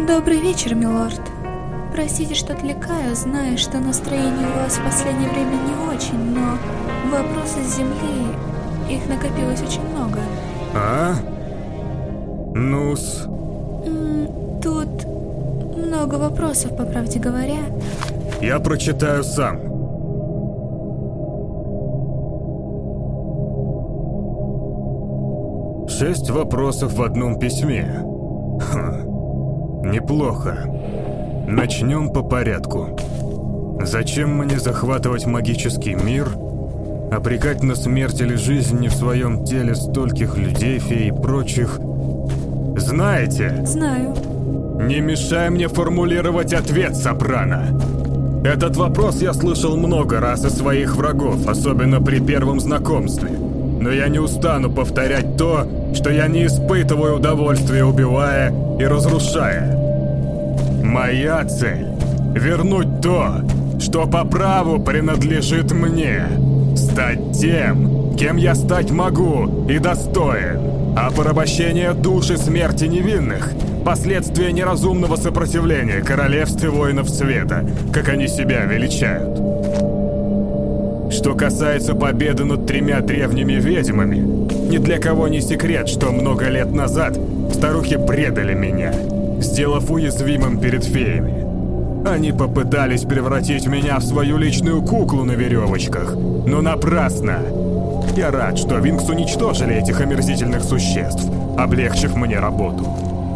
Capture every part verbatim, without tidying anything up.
Добрый вечер, милорд. Простите, что отвлекаю, зная, что настроение у вас в последнее время не очень, но вопросы с земли, их накопилось очень много. А? Ну-с. Тут много вопросов, по правде говоря. Я прочитаю сам. Шесть вопросов в одном письме. Хм. Неплохо. Начнем по порядку. Зачем мне захватывать магический мир, обрекать на смерть или жизнь не в своем теле стольких людей, фей и прочих? Знаете? Знаю. Не мешай мне формулировать ответ, Сопрано. Этот вопрос я слышал много раз из своих врагов, особенно при первом знакомстве. Но я не устану повторять то, что я не испытываю удовольствия, убивая и разрушая. Моя цель — вернуть то, что по праву принадлежит мне. Стать тем, кем я стать могу и достоин. А порабощение души смерти невинных — последствия неразумного сопротивления королевстве воинов света, как они себя величают. Что касается победы над тремя древними ведьмами, ни для кого не секрет, что много лет назад старухи предали меня, сделав уязвимым перед феями. Они попытались превратить меня в свою личную куклу на веревочках, но напрасно. Я рад, что Винкс уничтожили этих омерзительных существ, облегчив мне работу.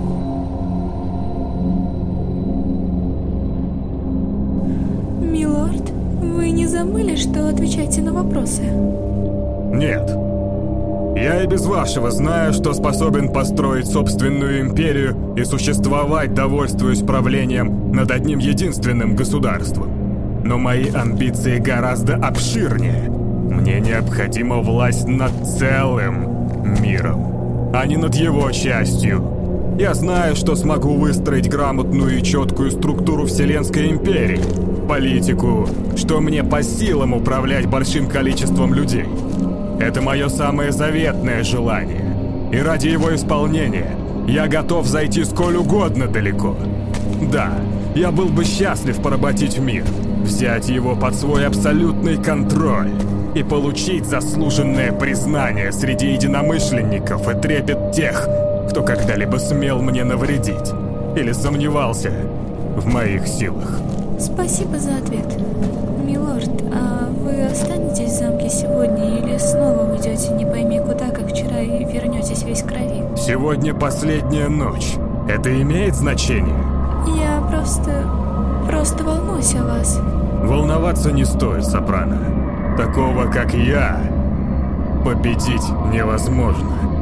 Милорд, вы не забыли, что отвечаете на вопросы? Нет. Я и без вашего знаю, что способен построить собственную империю и существовать, довольствуясь правлением над одним единственным государством. Но мои амбиции гораздо обширнее. Мне необходима власть над целым миром, а не над его частью. Я знаю, что смогу выстроить грамотную и четкую структуру Вселенской империи, политику, что мне по силам управлять большим количеством людей. Это мое самое заветное желание, и ради его исполнения я готов зайти сколь угодно далеко. Да, я был бы счастлив поработить мир, взять его под свой абсолютный контроль и получить заслуженное признание среди единомышленников и трепет тех, кто когда-либо смел мне навредить или сомневался в моих силах. Спасибо за ответ. Милорд, а вы останетесь в замке сегодня или снова уйдете не пойми куда, как вчера, и вернетесь весь в крови? Сегодня последняя ночь. Это имеет значение? Я просто... просто волнуюсь о вас. Волноваться не стоит, Сопрано. Такого, как я, победить невозможно.